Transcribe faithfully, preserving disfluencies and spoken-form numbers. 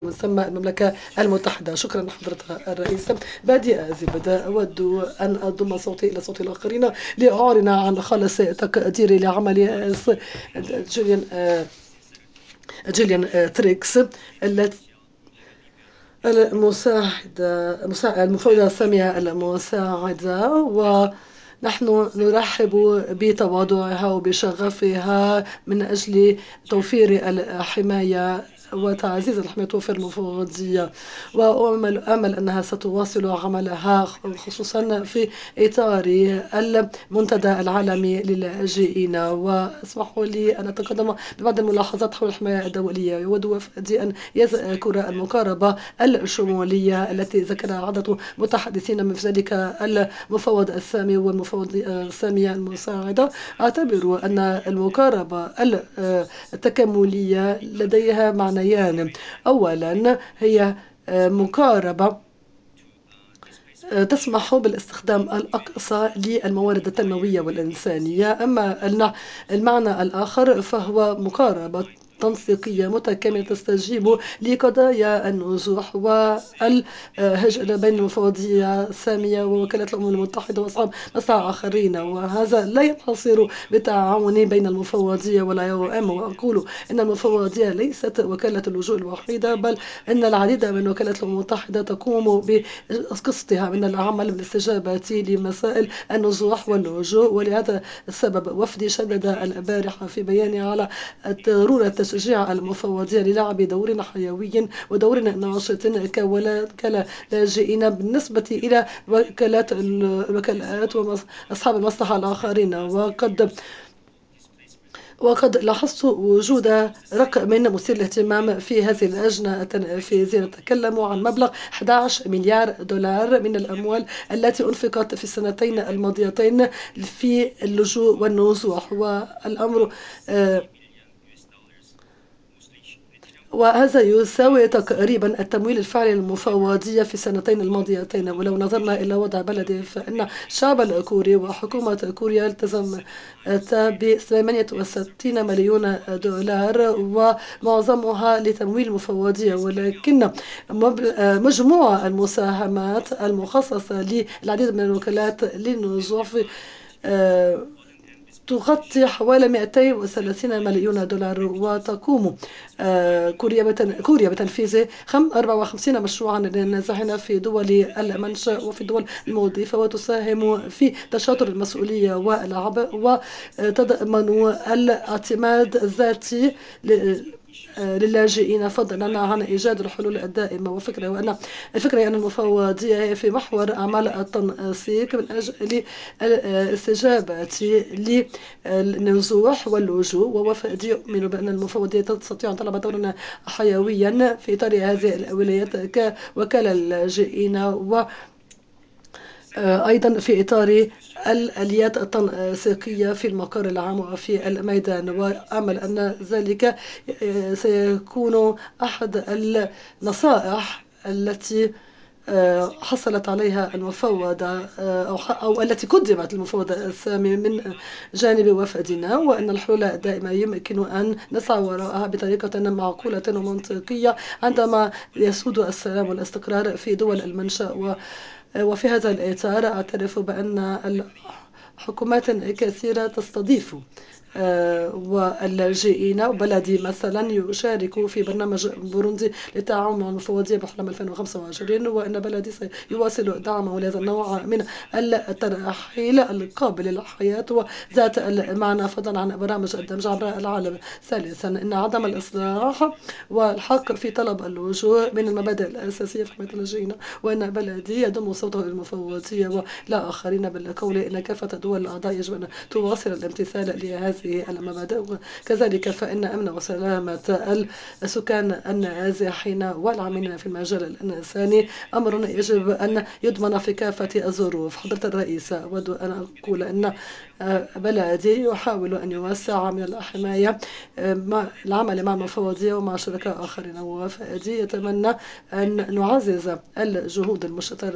مسمى المملكة المتحدة. شكرا لحضرتها الرئيس. بادئ زبدة أود أن أضم صوتي إلى صوت الآخرين لأعلن عن خالص تقديري لعمل جيليان جيليان تريكس التي المساعدة المفوضة السامية المساعدة، ونحن نرحب بتواضعها وبشغفها من أجل توفير الحماية وتعزيز الحماية وتوفير المفوضية، وأمل أمل أنها ستواصل عملها خصوصا في إطار المنتدى العالمي للاجئين. واسمحوا لي أن أتقدم ببعض الملاحظات حول الحماية الدولية. يود وفدي أن يذكر المقاربة الشمولية التي ذكرها عدة متحدثين من ذلك المفوض السامي والمفوض السامية المساعدة. أعتبر أن المقاربة التكاملية لديها معنيان. أولا هي مقاربة تسمح بالاستخدام الأقصى للموارد التنموية والإنسانية، أما المعنى الآخر فهو مقاربة تنسيقية متكاملة تستجيب لقضايا النزوح والهجرة بين المفوضية السامية ووكالة الأمم المتحدة وأصحاب مصلحة آخرين، وهذا لا ينحصر بالتعاون بين المفوضية ولا ام. وأقول إن المفوضية ليست وكالة اللجوء الوحيدة، بل إن العديد من وكالات الأمم المتحدة تقوم بقسطها من العمل بالاستجابة لمسائل النزوح واللجوء. ولهذا السبب وفدي شدد البارحة في بيان على ضرورة تشجيع المفوضية للعب دور حيوي ودور ناشط كوكالة لاجئين بالنسبة إلى وكالات الوكالات وأصحاب المصلحة الآخرين. وقد وقد لاحظت وجود رقم مثير للاهتمام في هذه اللجنة التنفيذية. نتكلم عن مبلغ أحد عشر مليار دولار من الأموال التي أنفقت في السنتين الماضيتين في اللجوء والنزوح، والأمر وهذا يساوي تقريبا التمويل الفعلي للمفوضية في السنتين الماضيتين. ولو نظرنا إلى وضع بلدي فإن الشعب الكوري وحكومة كوريا التزمت ب ثمانية وستين مليون دولار ومعظمها لتمويل المفوضية، ولكن مجموع المساهمات المخصصة للعديد من الوكالات للنزوح تغطي حوالي مئتين وثلاثين مليون دولار. وتقوم كوريا كوريا بتنفيذ أربعة وخمسين مشروعا نازحين في دول المنشأ وفي الدول المضيفة، وتساهم في تشاطر المسؤولية والعبء وتضمن الاعتماد الذاتي للاجئين، فضلا عن إيجاد الحلول الدائمة. وفكرة وأن الفكرة أن المفوضية هي في محور أعمال التنسيق من أجل الاستجابة للنزوح واللجوء. ووفدي يؤمن بأن المفوضية تستطيع أن تلعب دورا حيويا في إطار هذه الأولويات كوكالة اللاجئين، و أيضا في إطار الآليات التنسيقية في المقر العام وفي الميدان. وأمل أن ذلك سيكون أحد النصائح التي حصلت عليها المفوضة أو, أو التي قدمت المفوضة السامي من جانب وفدنا، وأن الحلول دائما يمكن أن نسعى وراءها بطريقة معقولة ومنطقية عندما يسود السلام والاستقرار في دول المنشأ. وفي هذا الإطار أعترف بأن حكومات كثيرة تستضيف واللاجئين، وبلدي مثلا يشارك في برنامج بوروندي للتعاون مع المفوضية بحلم ألفين وخمسة وعشرين، وأن بلدي سيواصل دعمه لهذا النوع من الترحيل القابل للحياة وذات المعنى، فضلا عن برامج الدمج عبر العالم. ثالثا إن عدم الإصلاح والحق في طلب اللجوء من المبادئ الأساسية في حماية اللاجئين، وأن بلدي يضم صوته للمفوضية ولا آخرين بالقول إن كافة دول الأعضاء يجب أن تواصل الامتثال لهذه المبادئ. كذلك فإن أمن وسلامة السكان النازحين والعاملين في المجال الإنساني أمر يجب أن يضمن في كافة الظروف. حضرة الرئيس، أود أن أقول أن بلدي يحاول أن يوسع من الحماية مع العمل مع المفوضية ومع شركاء آخرين، وفدي يتمنى أن نعزز الجهود المشتركة